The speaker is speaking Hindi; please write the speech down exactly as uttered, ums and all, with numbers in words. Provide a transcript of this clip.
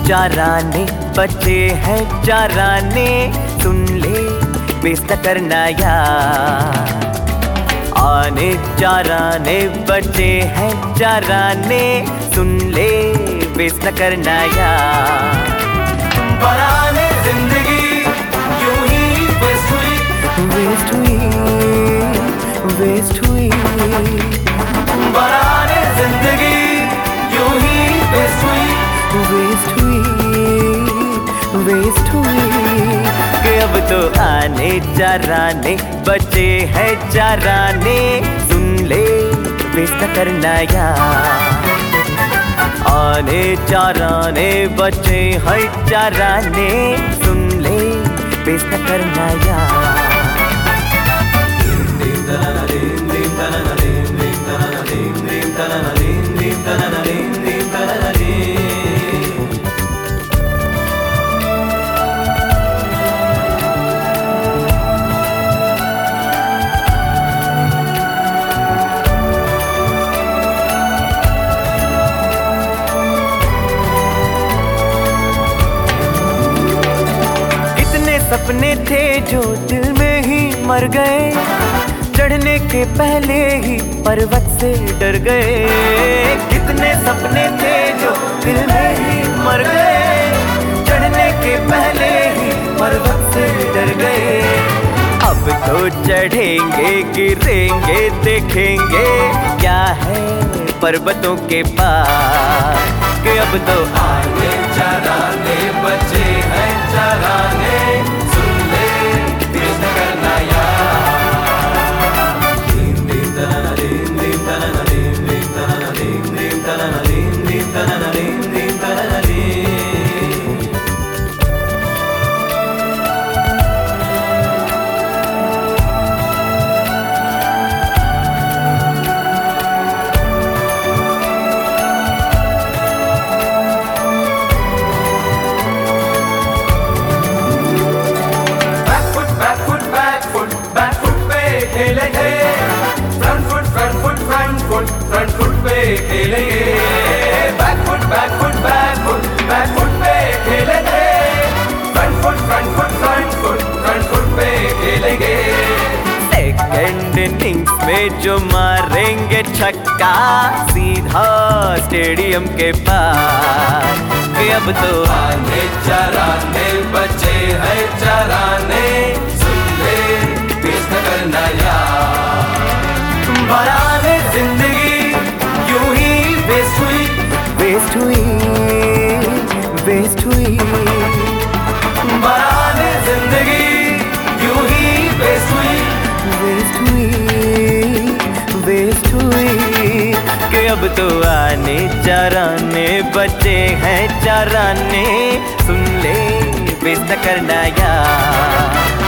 चाराने बचे हैं चाराने, सुन ले वेस्ट न करना यार। आने चाराने बचे हैं चाराने, सुन ले वेस्ट न करना यार। बनाने जिंदगी यूं ही वेस्ट हुई, वेस्ट हुई वेस्ट हुई। बनाने जिंदगी यूं ही वेस्ट हुई, वेस्ट हुई वेस्ट हुई। कि अब तो आने चाराने बचे हैं चाराने, सुन ले वेस्ट न करना यार। आने चाराने बचे हैं चाराने, सुन ले वेस्ट न करना यार। सपने थे जो दिल में ही मर गए, चढ़ने के पहले ही पर्वत से डर गए। कितने सपने थे जो दिल में ही मर गए, चढ़ने के पहले ही पर्वत से डर गए। अब तो चढ़ेंगे गिरेंगे देखेंगे क्या है पर्वतों के पार। कि अब तो आने चाराने बचे हैं चाराने, सुन ले वेस्ट न करना यार। दीन दीन तनना दीन दीन तनना दीन दीन तनना दीन दीन तनना दीन दीन तनना दीन दीन तनना दीन। खेलेंगे front foot front foot front foot front foot पे खेलेंगे, back foot back foot back foot back foot पे खेलेंगे, front foot front foot front foot front foot पे खेलेंगे। सेकंड इनिंग्स में जो मारेंगे छक्का, सीधा स्टेडियम के पार। कि अब तो आने चाराने बचे हैं चाराने, सुन ले वेस्ट न करना यार। बनाने जिंदगी यूं ही वेस्ट हुई, वेस्ट हुई वेस्ट हुई। बनाने जिंदगी यूं ही वेस्ट हुई, वेस्ट हुई वेस्ट हुई। कि अब तो आने चाराने बचे हैं चाराने, सुन ले वेस्ट न करना यार।